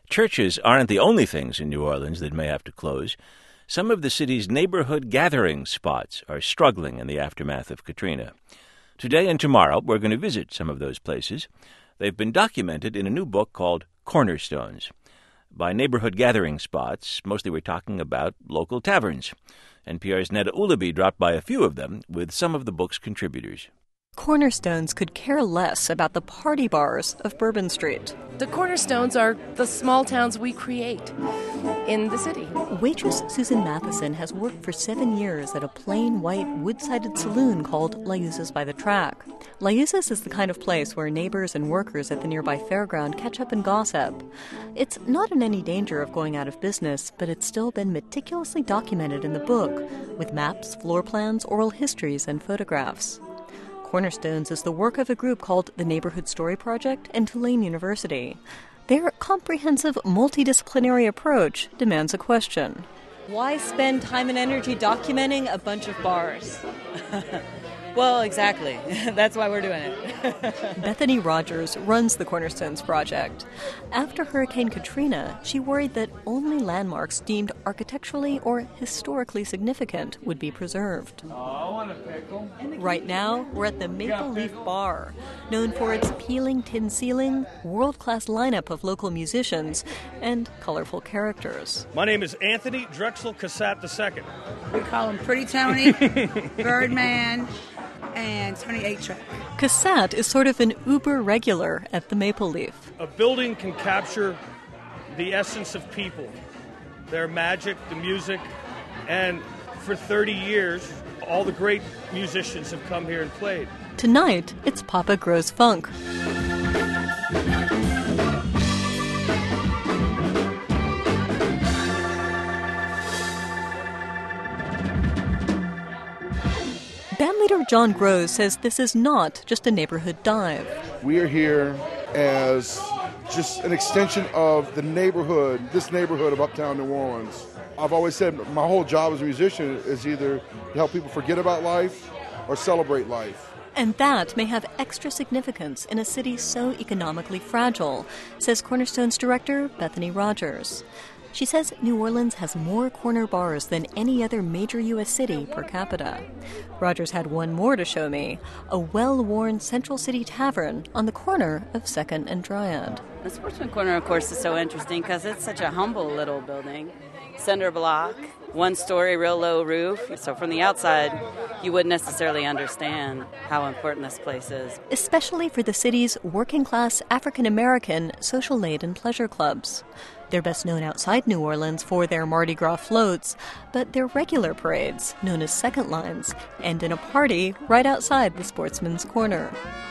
Churches aren't the only things in New Orleans that may have to close. Some of the city's neighborhood gathering spots are struggling in the aftermath of Katrina. Today and tomorrow, we're going to visit some of those places. They've been documented in a new book called Cornerstones. By neighborhood gathering spots, mostly we're talking about local taverns. NPR's Neda Ulaby dropped by a few of them with some of the book's contributors. Cornerstones could care less about the party bars of Bourbon Street. The cornerstones are the small towns we create in the city. Waitress Susan Matheson has worked for 7 years at a plain white wood-sided saloon called La Yuza's by the Track. La Yuza's is the kind of place where neighbors and workers at the nearby fairground catch up and gossip. It's not in any danger of going out of business, but it's still been meticulously documented in the book, with maps, floor plans, oral histories, and photographs. Cornerstones is the work of a group called the Neighborhood Story Project and Tulane University. Their comprehensive, multidisciplinary approach demands a question. Why spend time and energy documenting a bunch of bars? Well, exactly. That's why we're doing it. Bethany Rogers runs the Cornerstones Project. After Hurricane Katrina, she worried that only landmarks deemed architecturally or historically significant would be preserved. Oh, I want a pickle. Right now, we're at the Maple Leaf Bar, known for its peeling tin ceiling, world-class lineup of local musicians, and colorful characters. My name is Anthony Drexel Cassatt II. We call him Pretty Tony, Birdman, and 28-track. Cassatt is sort of an Uber regular at the Maple Leaf. A building can capture the essence of people, their magic, the music, and for 30 years, all the great musicians have come here and played. Tonight, it's Papa Grows Funk. Bandleader John Groves says this is not just a neighborhood dive. We are here as just an extension of the neighborhood, this neighborhood of Uptown New Orleans. I've always said my whole job as a musician is either to help people forget about life or celebrate life. And that may have extra significance in a city so economically fragile, says Cornerstone's director Bethany Rogers. She says New Orleans has more corner bars than any other major U.S. city per capita. Rogers had one more to show me, a well-worn Central City tavern on the corner of 2nd and Dryad. The Sportsman Corner, of course, is so interesting because it's such a humble little building. Cinder block, one-story, real low roof. So from the outside, you wouldn't necessarily understand how important this place is. Especially for the city's working-class African-American social aid and pleasure clubs. They're best known outside New Orleans for their Mardi Gras floats, but their regular parades, known as second lines, end in a party right outside the Sportsman's Corner.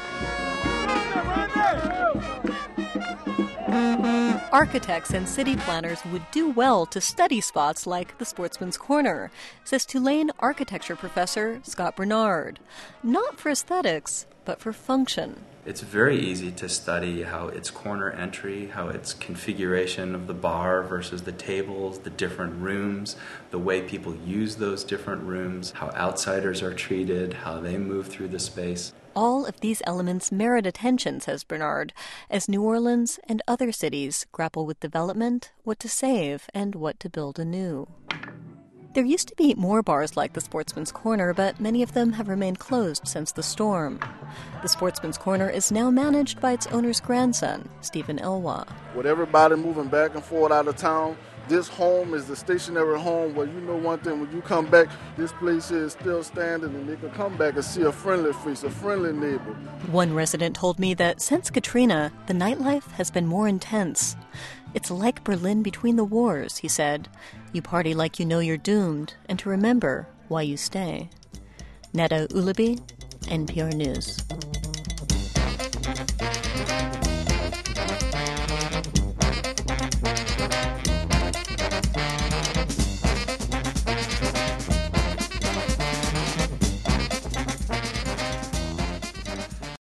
Architects and city planners would do well to study spots like the Sportsman's Corner, says Tulane architecture professor Scott Bernard. Not for aesthetics, but for function. It's very easy to study how its corner entry, how its configuration of the bar versus the tables, the different rooms, the way people use those different rooms, how outsiders are treated, how they move through the space. All of these elements merit attention, says Bernard, as New Orleans and other cities grapple with development, what to save, and what to build anew. There used to be more bars like the Sportsman's Corner, but many of them have remained closed since the storm. The Sportsman's Corner is now managed by its owner's grandson, Stephen Elwa. With everybody moving back and forth out of town, this home is the stationary home where you know one thing, when you come back, this place is still standing and they can come back and see a friendly face, a friendly neighbor. One resident told me that since Katrina, the nightlife has been more intense. It's like Berlin between the wars, he said. You party like you know you're doomed, and to remember why you stay. Neda Ulaby, NPR News.